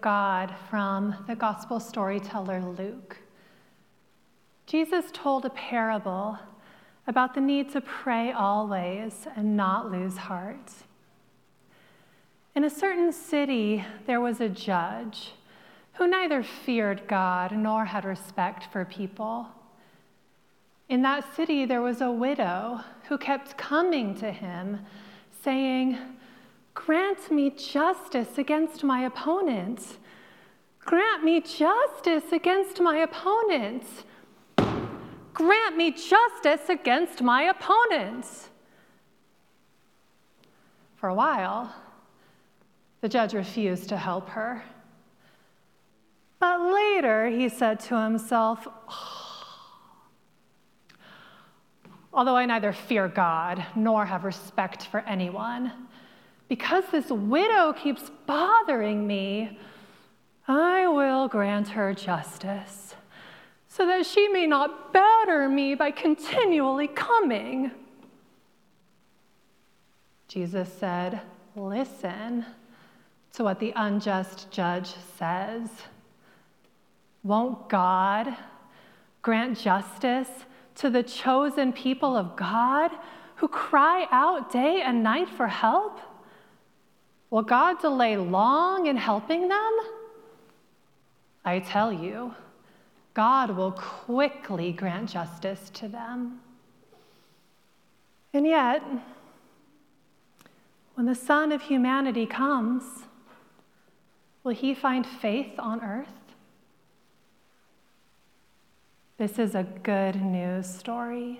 God from the gospel storyteller Luke. Jesus told a parable about the need to pray always and not lose heart. In a certain city, there was a judge who neither feared God nor had respect for people. In that city, there was a widow who kept coming to him, saying, "Grant me justice against my opponent. Grant me justice against my opponent. Grant me justice against my opponent." For a while, the judge refused to help her. But later, he said to himself, "Although I neither fear God nor have respect for anyone, because this widow keeps bothering me, I will grant her justice, so that she may not batter me by continually coming." Jesus said, "Listen to what the unjust judge says. Won't God grant justice to the chosen people of God who cry out day and night for help? Will God delay long in helping them? I tell you, God will quickly grant justice to them." And yet, when the Son of Humanity comes, will he find faith on earth? This is a good news story.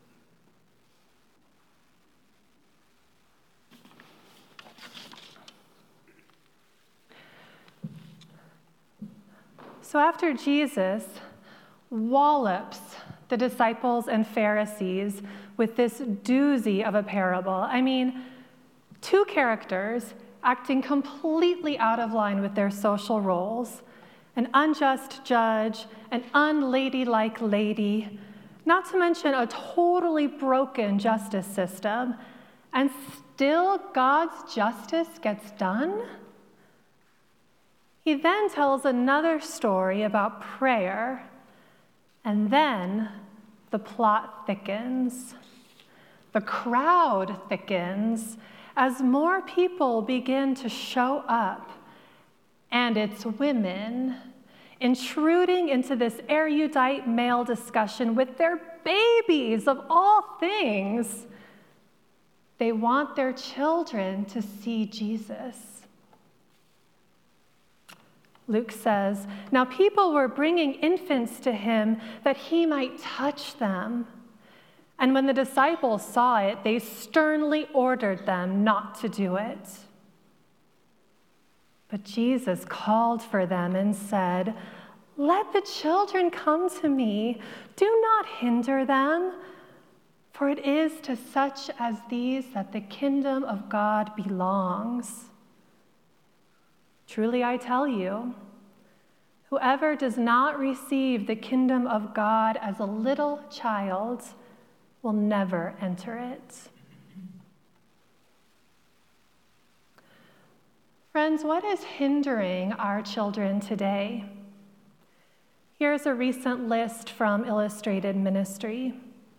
So after Jesus wallops the disciples and Pharisees with this doozy of a parable, two characters acting completely out of line with their social roles, an unjust judge, an unladylike lady, not to mention a totally broken justice system, and still God's justice gets done? He then tells another story about prayer, and then the plot thickens. The crowd thickens as more people begin to show up, and it's women intruding into this erudite male discussion with their babies of all things. They want their children to see Jesus. Luke says, "Now people were bringing infants to him that he might touch them. And when the disciples saw it, they sternly ordered them not to do it. But Jesus called for them and said, 'Let the children come to me. Do not hinder them, for it is to such as these that the kingdom of God belongs. Truly I tell you, whoever does not receive the kingdom of God as a little child will never enter it.'" Friends, what is hindering our children today? Here's a recent list from Illustrated Ministry.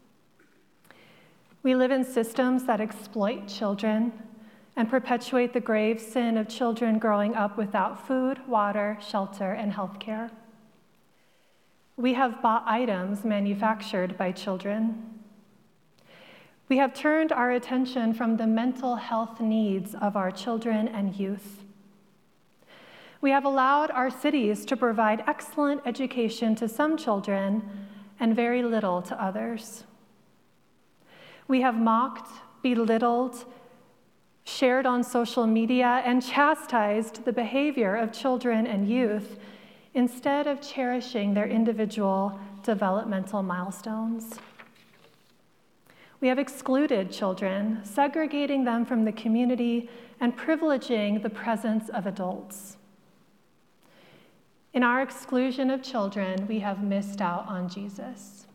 We live in systems that exploit children and perpetuate the grave sin of children growing up without food, water, shelter, and health care. We have bought items manufactured by children. We have turned our attention from the mental health needs of our children and youth. We have allowed our cities to provide excellent education to some children and very little to others. We have mocked, belittled, shared on social media, and chastised the behavior of children and youth instead of cherishing their individual developmental milestones. We have excluded children, segregating them from the community and privileging the presence of adults. In our exclusion of children, we have missed out on Jesus.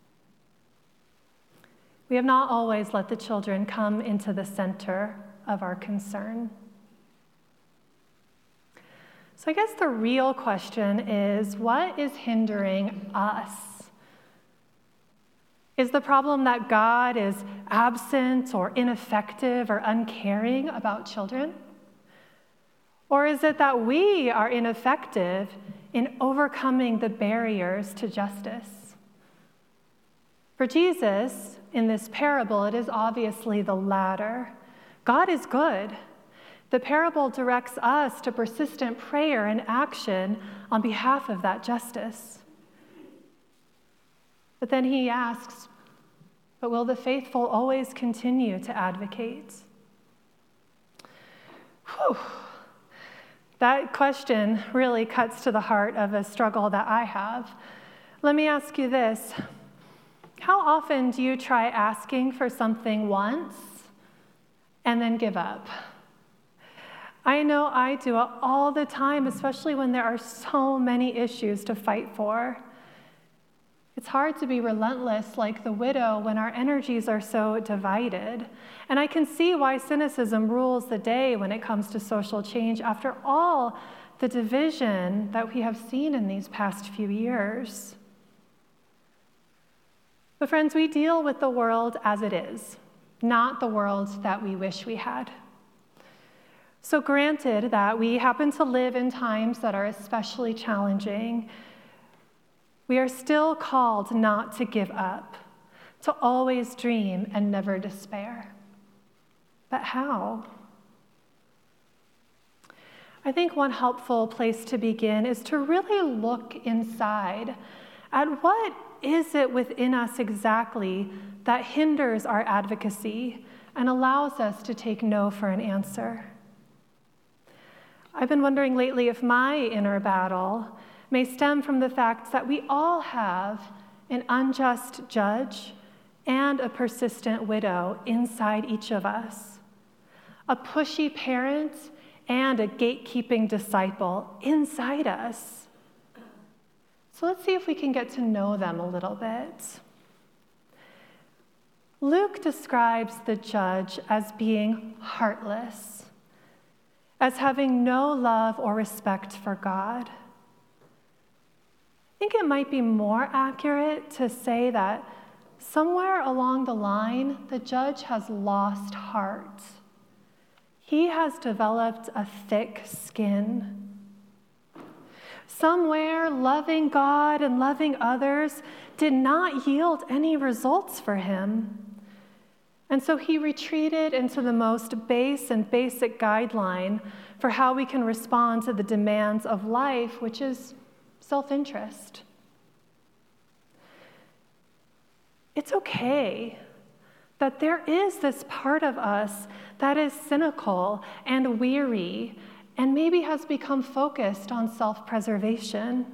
We have not always let the children come into the center of our concern. So I guess the real question is, what is hindering us? Is the problem that God is absent or ineffective or uncaring about children? Or is it that we are ineffective in overcoming the barriers to justice? For Jesus, in this parable, it is obviously the latter. God is good. The parable directs us to persistent prayer and action on behalf of that justice. But then he asks, but will the faithful always continue to advocate? Whew. That question really cuts to the heart of a struggle that I have. Let me ask you this. How often do you try asking for something once and then give up? I know I do it all the time, especially when there are so many issues to fight for. It's hard to be relentless like the widow when our energies are so divided. And I can see why cynicism rules the day when it comes to social change after all the division that we have seen in these past few years. But friends, we deal with the world as it is, not the world that we wish we had. So granted that we happen to live in times that are especially challenging, we are still called not to give up, to always dream and never despair. But how? I think one helpful place to begin is to really look inside at what is it within us exactly that hinders our advocacy and allows us to take no for an answer. I've been wondering lately if my inner battle may stem from the fact that we all have an unjust judge and a persistent widow inside each of us, a pushy parent and a gatekeeping disciple inside us. So let's see if we can get to know them a little bit. Luke describes the judge as being heartless, as having no love or respect for God. I think it might be more accurate to say that somewhere along the line, the judge has lost heart. He has developed a thick skin. Somewhere, loving God and loving others did not yield any results for him. And so he retreated into the most base and basic guideline for how we can respond to the demands of life, which is self-interest. It's okay that there is this part of us that is cynical and weary and maybe has become focused on self-preservation.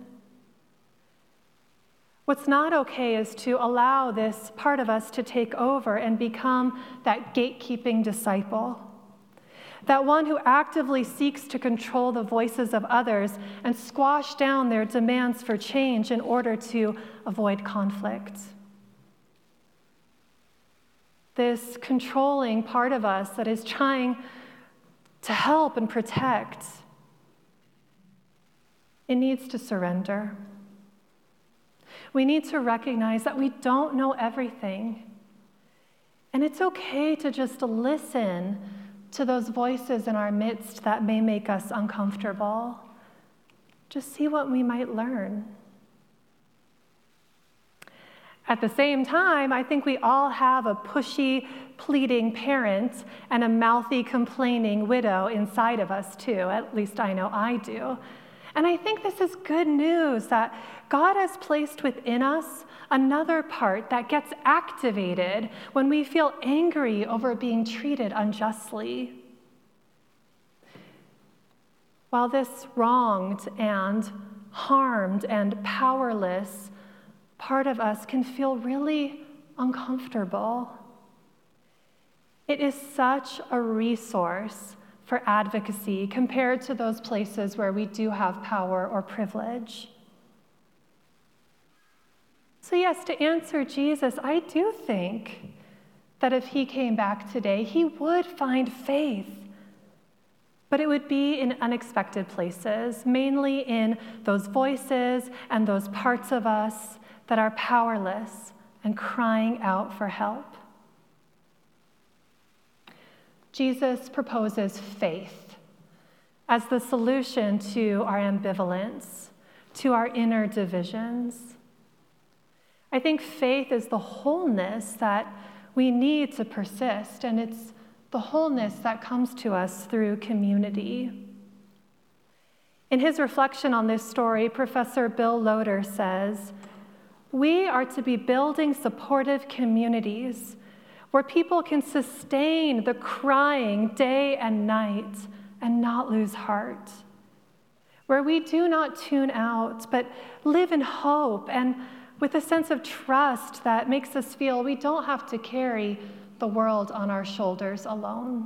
What's not okay is to allow this part of us to take over and become that gatekeeping disciple, that one who actively seeks to control the voices of others and squash down their demands for change in order to avoid conflict. This controlling part of us that is trying to help and protect, it needs to surrender. We need to recognize that we don't know everything. And it's okay to just listen to those voices in our midst that may make us uncomfortable. Just see what we might learn. At the same time, I think we all have a pushy, pleading parent and a mouthy, complaining widow inside of us too. At least I know I do. And I think this is good news that God has placed within us another part that gets activated when we feel angry over being treated unjustly. While this wronged and harmed and powerless part of us can feel really uncomfortable, it is such a resource for advocacy compared to those places where we do have power or privilege. So yes, to answer Jesus, I do think that if he came back today, he would find faith. but it would be in unexpected places, mainly in those voices and those parts of us that are powerless and crying out for help. Jesus proposes faith as the solution to our ambivalence, to our inner divisions. I think faith is the wholeness that we need to persist, and it's the wholeness that comes to us through community. In his reflection on this story, Professor Bill Loader says, "We are to be building supportive communities where people can sustain the crying day and night and not lose heart, where we do not tune out, but live in hope and with a sense of trust that makes us feel we don't have to carry the world on our shoulders alone."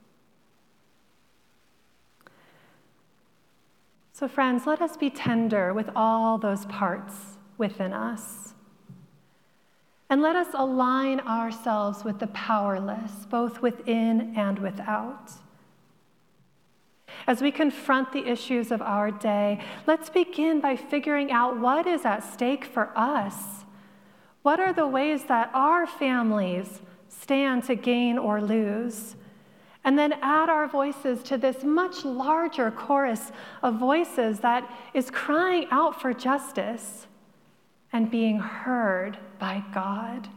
So friends, let us be tender with all those parts within us. And let us align ourselves with the powerless, both within and without. As we confront the issues of our day, let's begin by figuring out what is at stake for us. What are the ways that our families stand to gain or lose? And then add our voices to this much larger chorus of voices that is crying out for justice and being heard by God.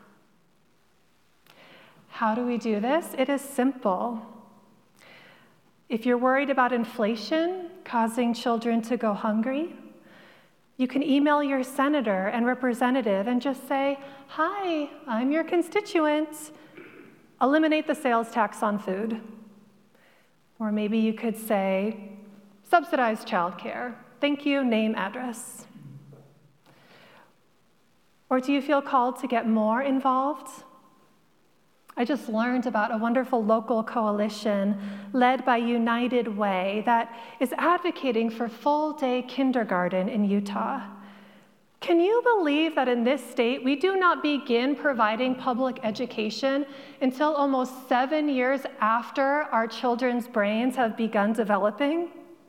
How do we do this? It is simple. If you're worried about inflation causing children to go hungry, you can email your senator and representative and just say, "Hi, I'm your constituent. Eliminate the sales tax on food." Or maybe you could say, "Subsidize childcare. Thank you, name, address." Or do you feel called to get more involved? I just learned about a wonderful local coalition led by United Way that is advocating for full-day kindergarten in Utah. Can you believe that in this state, we do not begin providing public education until almost 7 years after our children's brains have begun developing?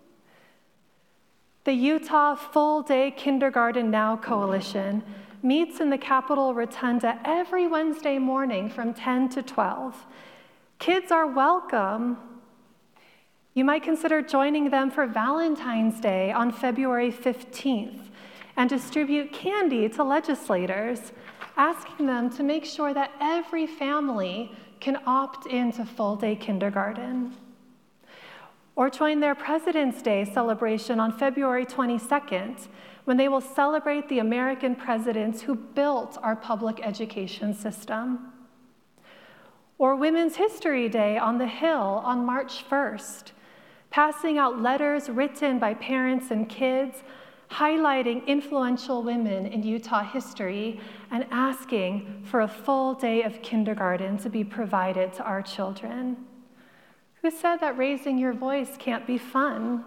The Utah Full-Day Kindergarten Now Coalition meets in the Capitol Rotunda every Wednesday morning from 10 to 12. Kids are welcome. You might consider joining them for Valentine's Day on February 15th and distribute candy to legislators, asking them to make sure that every family can opt into full-day kindergarten. Or join their President's Day celebration on February 22nd, when they will celebrate the American presidents who built our public education system. Or Women's History Day on the Hill on March 1st, passing out letters written by parents and kids, highlighting influential women in Utah history and asking for a full day of kindergarten to be provided to our children. Who said that raising your voice can't be fun?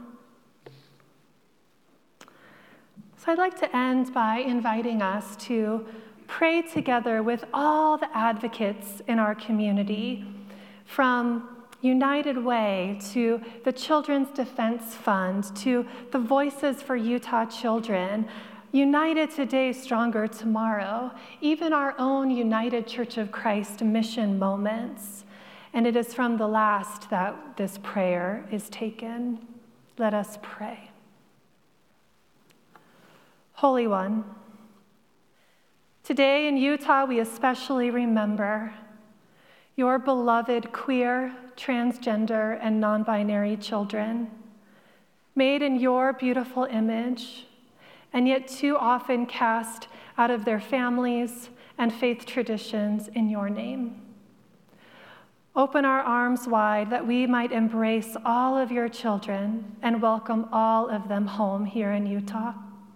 So I'd like to end by inviting us to pray together with all the advocates in our community, from United Way to the Children's Defense Fund to the Voices for Utah Children, United Today, Stronger Tomorrow, even our own United Church of Christ Mission Moments. And it is from the last that this prayer is taken. Let us pray. Holy One, today in Utah we especially remember your beloved queer, transgender, and non-binary children, made in your beautiful image, and yet too often cast out of their families and faith traditions in your name. Open our arms wide that we might embrace all of your children and welcome all of them home here in Utah.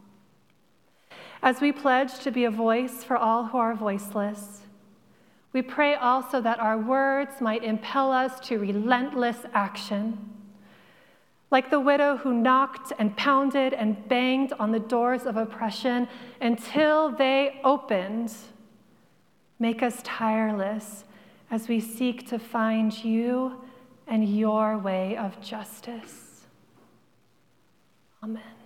As we pledge to be a voice for all who are voiceless, we pray also that our words might impel us to relentless action. Like the widow who knocked and pounded and banged on the doors of oppression until they opened, make us tireless as we seek to find you and your way of justice. Amen.